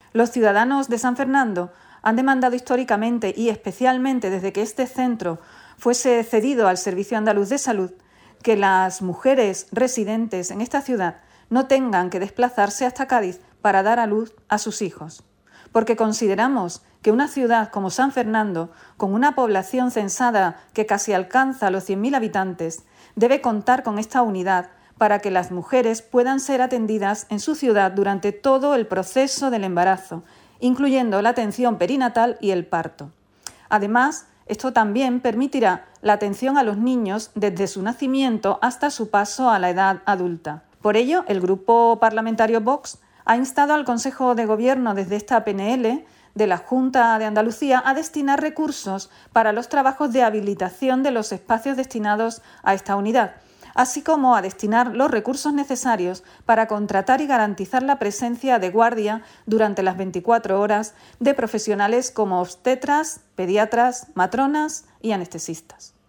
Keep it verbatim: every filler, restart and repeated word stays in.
Los ciudadanos de San Fernando han demandado históricamente y especialmente desde que este centro fuese cedido al Servicio Andaluz de Salud, que las mujeres residentes en esta ciudad no tengan que desplazarse hasta Cádiz para dar a luz a sus hijos, porque consideramos que una ciudad como San Fernando, con una población censada que casi alcanza los cien mil habitantes, debe contar con esta unidad para que las mujeres puedan ser atendidas en su ciudad durante todo el proceso del embarazo, incluyendo la atención perinatal y el parto. Además, esto también permitirá la atención a los niños desde su nacimiento hasta su paso a la edad adulta. Por ello, el Grupo Parlamentario Vox ha instado al Consejo de Gobierno desde esta P N L de la Junta de Andalucía a destinar recursos para los trabajos de habilitación de los espacios destinados a esta unidad, así como a destinar los recursos necesarios para contratar y garantizar la presencia de guardia durante las veinticuatro horas de profesionales como obstetras, pediatras, matronas y anestesistas.